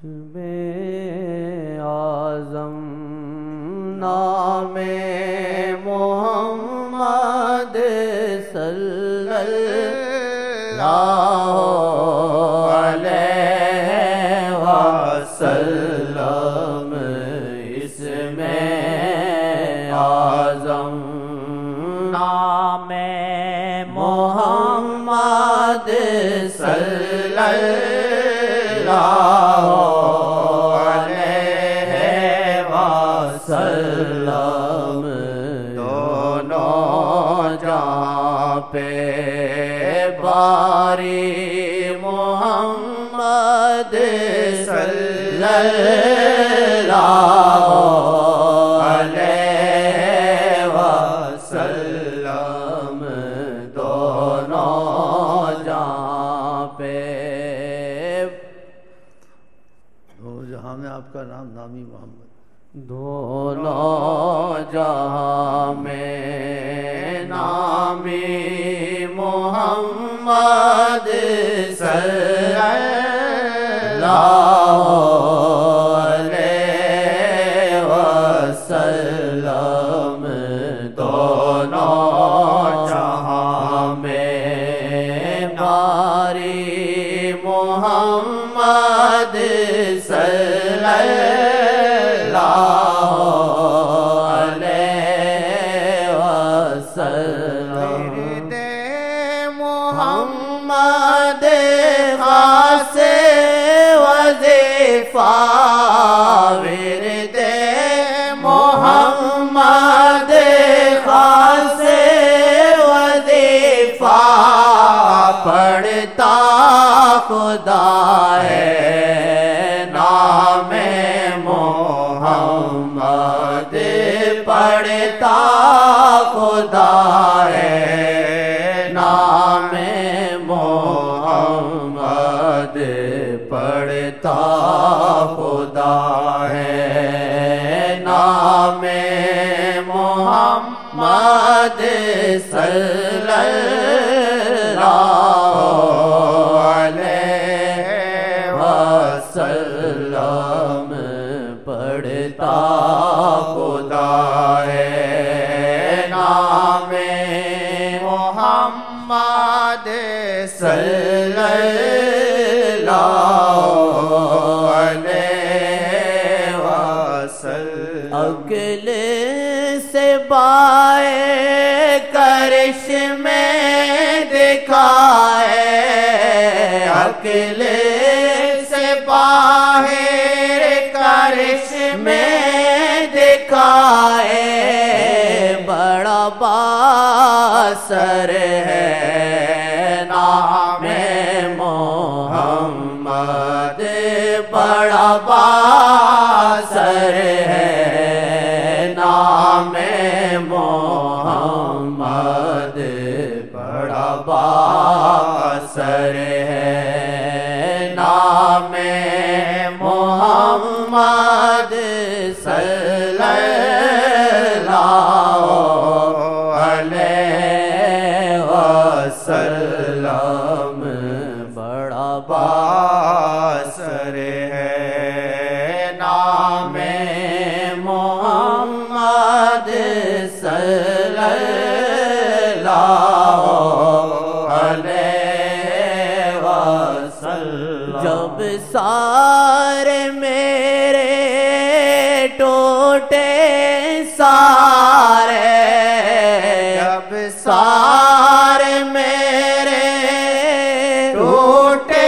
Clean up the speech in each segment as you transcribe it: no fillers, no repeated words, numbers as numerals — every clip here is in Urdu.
بے اعظم نام محمد صلی اللہ علیہ وسلم اس میں اعظم نام محمد صلی اللہ علیہ وسلم دونوں جہاں پہ باری محمد صلی اللہ علیہ وسلم دونوں جہاں پہ دو جہاں میں آپ کا نام نامی محمد دونوں جہاں میں نامی محمد صلی اللہ علیہ وسلم دونوں جہاں میں باری محمد صلی اللہ علیہ وسلم محمد خاص وظیفہ ورد محمد خاص وظیفہ پڑھتا خدا ہے نام محمد پڑھتا خدا ہے نام محمد پڑھتا خدا ہے نام محمد صلی اللہ علیہ وسلم پڑھتا خدا ہے نام محمد صلی اللہ علیہ وسلم عقل سے بائے کرشمے دکھائے عقل سے باہر کرشمے دکھائے بڑا بااثر ہے نام محمد بڑا بااثر ہے نام محمد بڑا بااثر ہے نام محمد صلی اللہ علیہ وسلم بڑا بااثر ہے نام محمد صلی اللہ علیہ وسلم جب سارے میرے ٹوٹے سارے جب سارے میرے ٹوٹے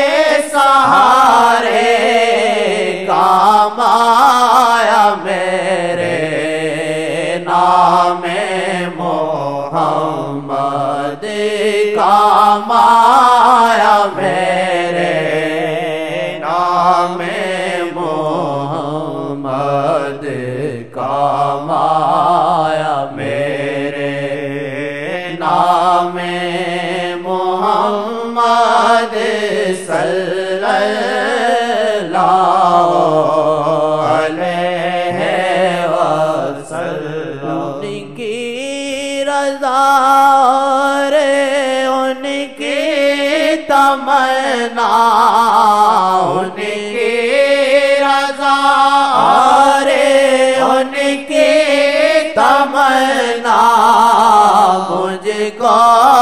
سہارے کام آیا میرے نام محمد کام آیا میرے نام محمد کام آیا میرے نام محمد صلی اللہ علیہ وسلم ان کی رضا اور ان کی تمنا ان کی مجھ کو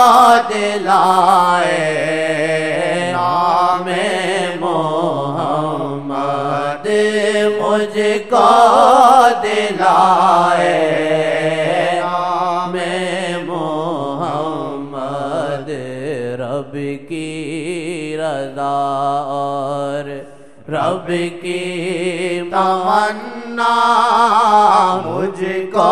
دلائے نام محمد مجھ کو دلائے نام محمد رب کی رضا اور رب کی تمنا مجھ کو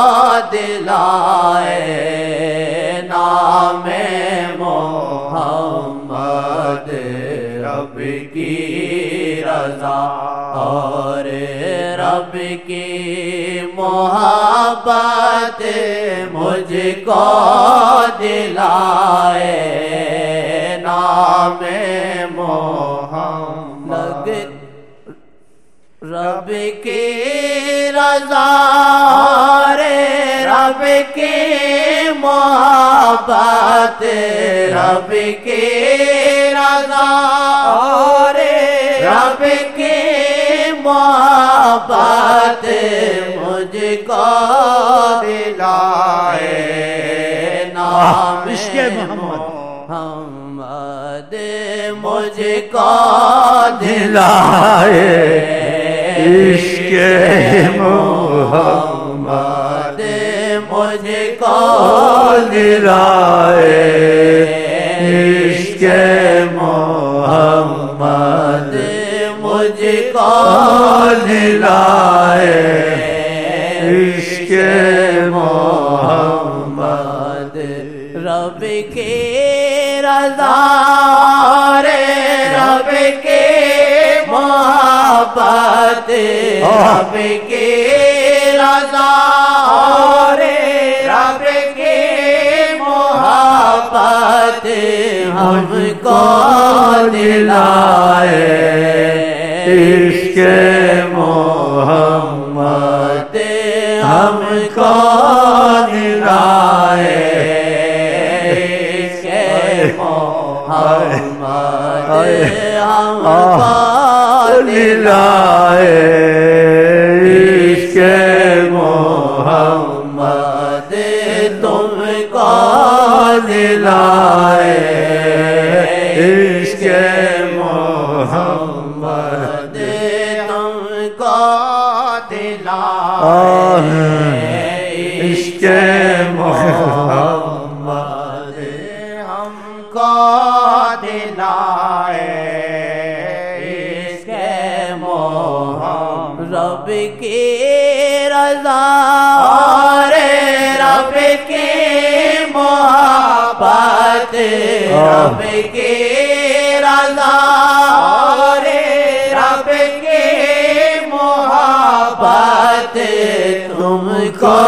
دلائے نام محمد رب کی رضا اور رب کی محبت مجھ کو دلائے نام محمد رب کی رضا رے رب کی محبت رب کی رضا رے رب کی محبت مجھ کو دلائے نام عشق محمد مجھ کو دلائے عشق محمد مجھ کو دلائے عشق محمد مجھ کو دلائے عشق محمد رب کی رضا رے رب کی محبت رب کی رضا رے رب کی محبت ہم کو دلائے عشق محمد ہم کو دلائے محمد ہم کو دلائے عشق محمد تم کو دلائے عشق محمد تم کو دلائے عشق محمد ہم کو دلائے عشق محمد رب کی رضا رے رب کی محبت رب کی رضا رے رب کی محبت تم کو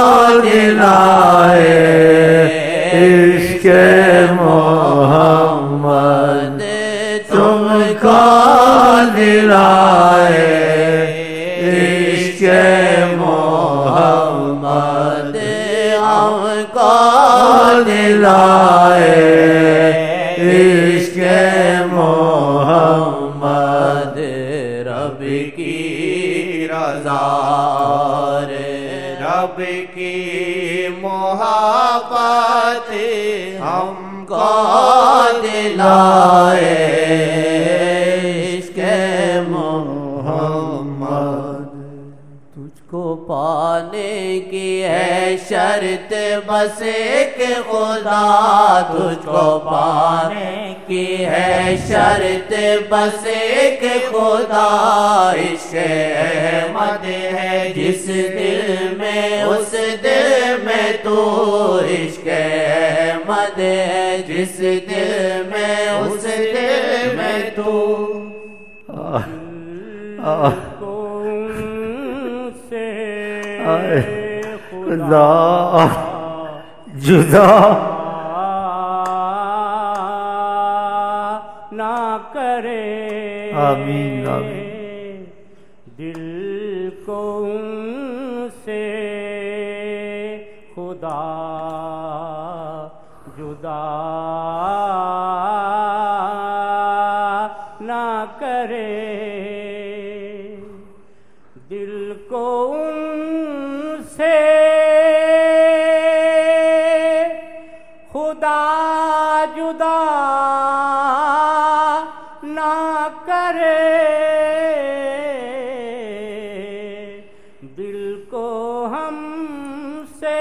دلائے عشق محمد تم کو دلائے عشق محمد ہم کو دلائے عشق محمد رب کی رضا رے رب کی محبت ہم کو دلائے عشق محمد تجھ کو پانے کی ہے شرط بس ایک خدا تجھ کو پانے کی ہے شرط بس ایک خدا عشق احمد ہے جس دل میں اس دل میں تو عشق احمد ہے جس دل میں اس دل میں تو خدا جدا نہ کرے آمین آمین دل کو ان سے خدا جدا نہ کرے دل کو ان سے دل کو ہم سے،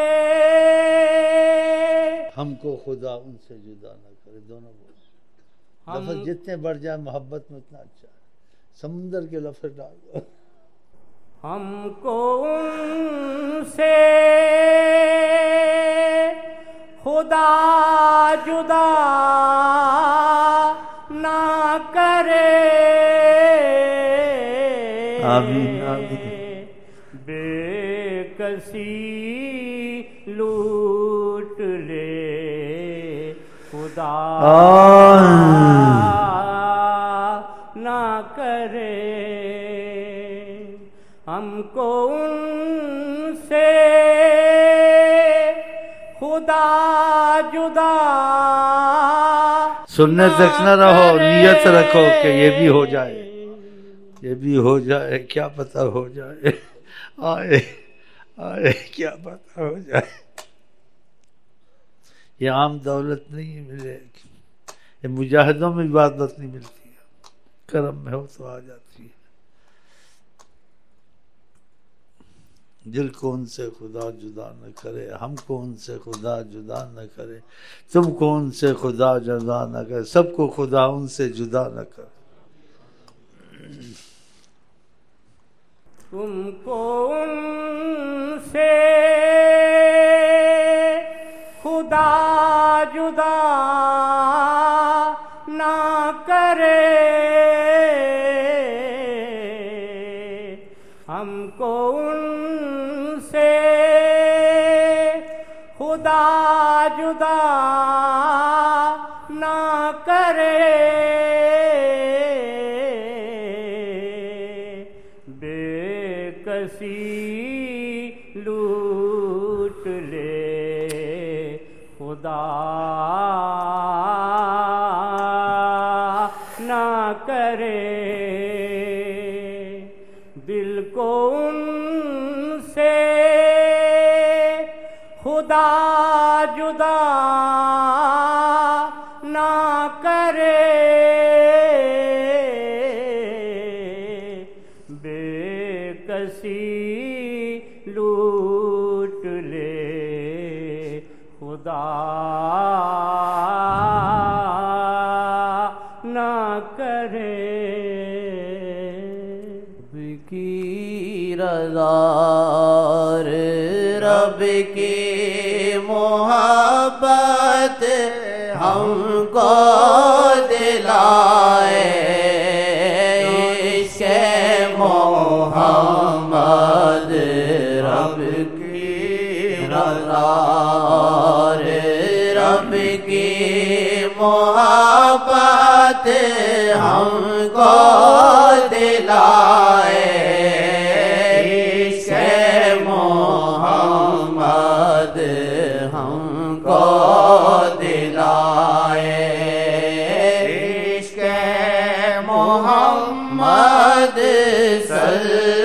ہم کو خدا ان سے جدا نہ کرے. دونوں بول لفظ جتنے بڑھ جائے محبت میں اتنا اچھا ہے. سمندر کے لفظ ڈال دو. ہم کو ان سے خدا جدا نہ کرے. آمین آمین. بے کسی لوٹ لے خدا نہ کرے. ہم کو ان سے خدا جدا. سننے تک نہ رہو، نیت رکھو کہ یہ بھی ہو جائے، یہ بھی ہو جائے، کیا پتہ ہو جائے. آئے آئے کیا پتہ ہو جائے. یہ عام دولت نہیں ملے گی، یہ مجاہدوں میں عبادت نہیں ملتی ہے. کرم میں ہو تو آ جاتی ہے. دل کو ان سے خدا جدا نہ کرے، ہم کو ان سے خدا جدا نہ کرے، تم کو ان سے خدا جدا نہ کرے، سب کو خدا ان سے جدا نہ کرے. تم کو ان سے خدا جدا نہ کرے. ہم کو ان سے خدا جدا نہ کرے. بے کسی لوٹ لے خدا نہ کرے. دل کو ان سے خدا جدا نہ کرے. بے کسی لوٹ لے خدا نہ کرے. کی رضا رب کی محبت ہم کو دلائے. عشق محمد رب کی رضا رب کی محبت ہم کو دلائے. عشق محمد ہم کو دلائے. عشق محمد صلی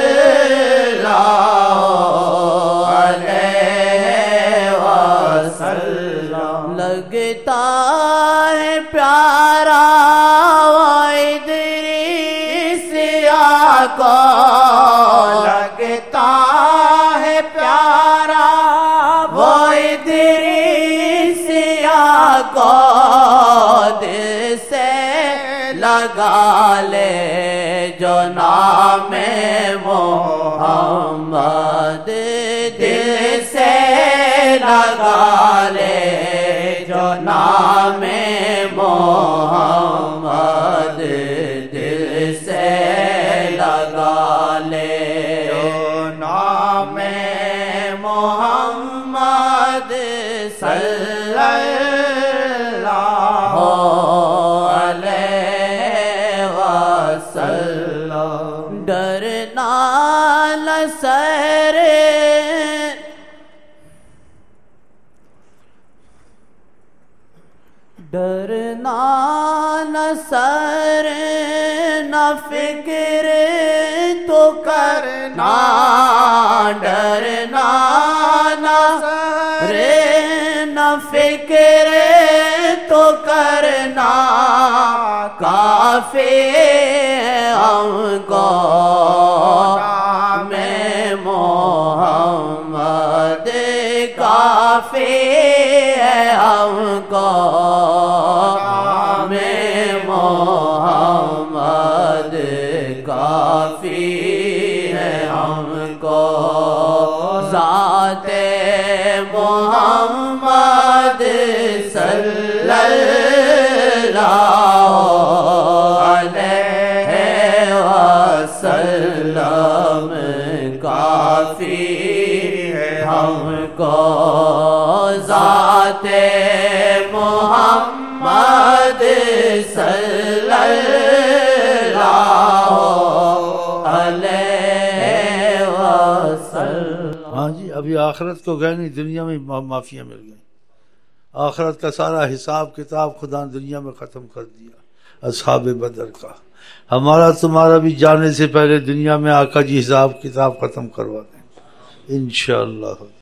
اللہ علیہ وسلم. لگتا ہے پیارا ادریس کو، لگتا ہے پیارا وہ ادریس کو. دل سے لگا لے جو نام محمد. دل سے لگا لے جو نام محمد. دل سے لگا لے جو نام محمد صلی اللہ علیہ وسلم. ڈرنا نہ سر، ڈرنا نہ سر نہ فکر تو کرنا. ڈرنا نہ سر نہ فکر تو کرنا. کافی ہم کو میں محمد کافی ہے ہم کو میں محمد کافی ہے ہم کو ذات محمد صلی اللہ علیہ وسلم کافی ہے ہم کو ذات محمد صلی اللہ علیہ وسلم۔ ہاں جی، ابھی آخرت کو گئے نہیں، دنیا میں معافیاں مل گئیں۔ آخرت کا سارا حساب کتاب خدا نے دنیا میں ختم کر دیا اصحاب بدر کا۔ ہمارا تمہارا بھی جانے سے پہلے دنیا میں آقا جی حساب کتاب ختم کروا دیں انشاءاللہ۔